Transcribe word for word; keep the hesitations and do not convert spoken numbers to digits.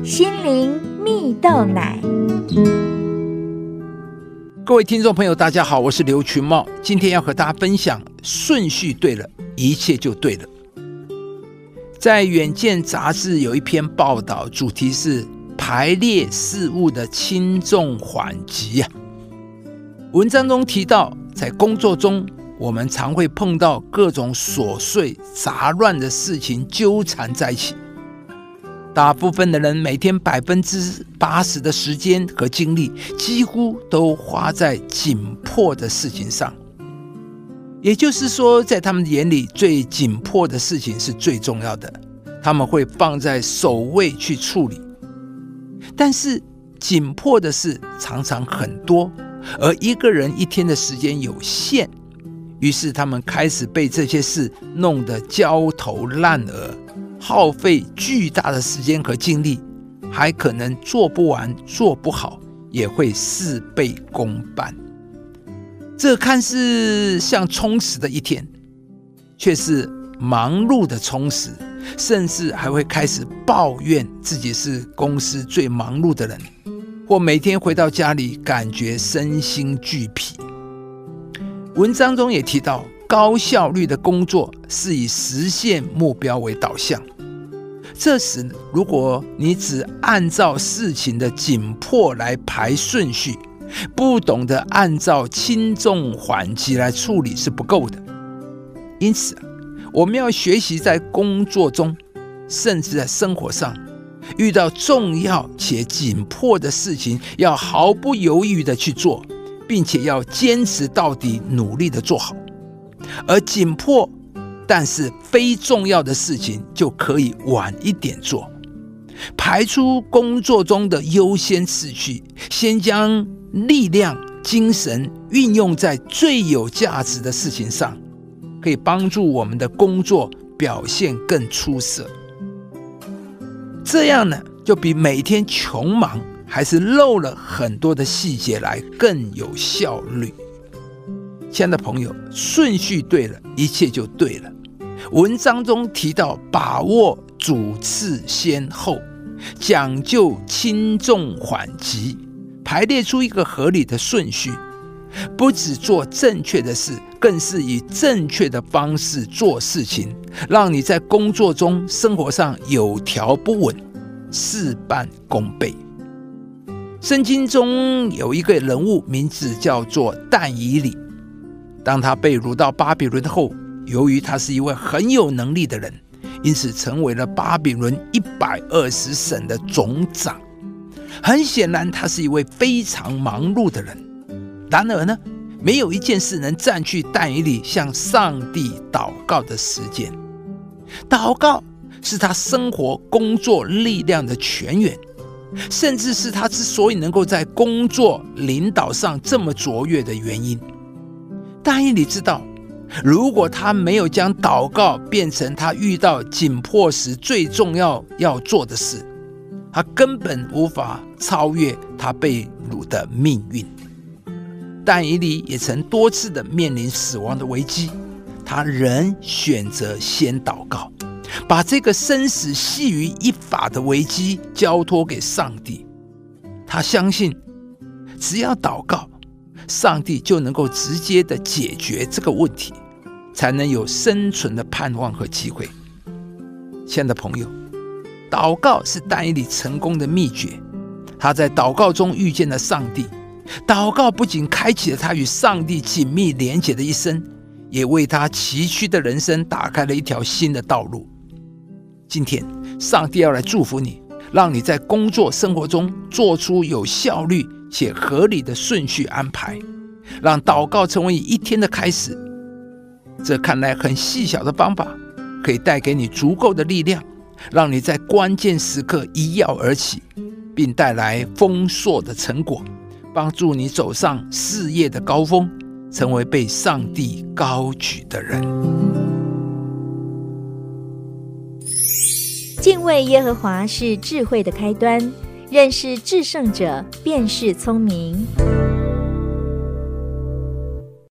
心灵蜜豆奶。 各位听众朋友大家好，我是刘群茂，今天要和大家分享顺序对了，一切就对了。在远见杂志有一篇报道，主题是排列事物的轻重缓急啊。文章中提到，在工作中我们常会碰到各种琐碎杂乱的事情纠缠在一起，大部分的人每天百分之八十的时间和精力几乎都花在紧迫的事情上，也就是说，在他们眼里最紧迫的事情是最重要的，他们会放在首位去处理。但是紧迫的事常常很多，而一个人一天的时间有限，于是他们开始被这些事弄得焦头烂额，耗费巨大的时间和精力，还可能做不完做不好，也会事倍功半。这看似像充实的一天，却是忙碌的充实，甚至还会开始抱怨自己是公司最忙碌的人，或每天回到家里感觉身心俱疲。文章中也提到，高效率的工作是以实现目标为导向，这时如果你只按照事情的紧迫来排顺序，不懂得按照轻重缓急来处理是不够的。因此我们要学习在工作中，甚至在生活上，遇到重要且紧迫的事情，要毫不犹豫地去做，并且要坚持到底，努力地做好。而紧迫但是非重要的事情就可以晚一点做，排出工作中的优先次序，先将力量、精神运用在最有价值的事情上，可以帮助我们的工作表现更出色。这样呢，就比每天穷忙还是漏了很多的细节来更有效率。亲爱的朋友，顺序对了，一切就对了。文章中提到，把握主次先后，讲究轻重缓急，排列出一个合理的顺序，不只做正确的事，更是以正确的方式做事情，让你在工作中、生活上有条不紊，事半功倍。圣经中有一个人物，名字叫做但以理。当他被掳到巴比伦后，由于他是一位很有能力的人，因此成为了巴比伦一百二十省的总长。很显然，他是一位非常忙碌的人。然而呢，没有一件事能占据但以理向上帝祷告的时间。祷告是他生活工作力量的泉源，甚至是他之所以能够在工作领导上这么卓越的原因。但以理知道，如果他没有将祷告变成他遇到紧迫时最重要要做的事，他根本无法超越他被掳的命运。但以理也曾多次的面临死亡的危机，他仍选择先祷告，把这个生死系于一法的危机交托给上帝。他相信，只要祷告，上帝就能够直接的解决这个问题，才能有生存的盼望和机会。亲爱的朋友，祷告是但以理成功的秘诀。他在祷告中遇见了上帝，祷告不仅开启了他与上帝紧密连结的一生，也为他崎岖的人生打开了一条新的道路。今天上帝要来祝福你，让你在工作生活中做出有效率且合理的顺序安排，让祷告成为你一天的开始。这看来很细小的方法，可以带给你足够的力量，让你在关键时刻一跃而起，并带来丰硕的成果，帮助你走上事业的高峰，成为被上帝高举的人。 敬畏耶和华是智慧的开端，认识至圣者便是聪明。